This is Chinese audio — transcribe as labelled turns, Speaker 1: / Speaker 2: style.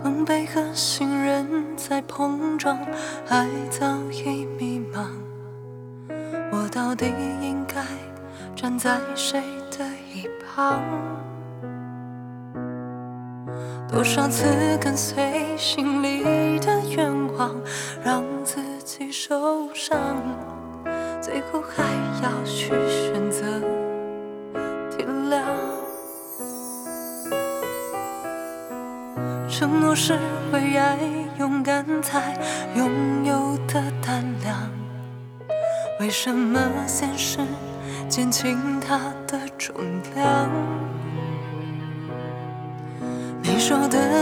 Speaker 1: 狼狈和信任在碰撞，爱早已迷茫。我到底应该站在谁的一旁？多少次跟随心里的愿望，让自己受伤，最后还要去选择体谅。承诺是为爱勇敢才拥有的胆量，为什么现实减轻它的重量？你说的